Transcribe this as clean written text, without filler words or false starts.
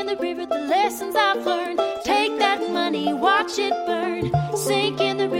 in the river the lessons I've learned. Take that money, watch it burn. Sink in the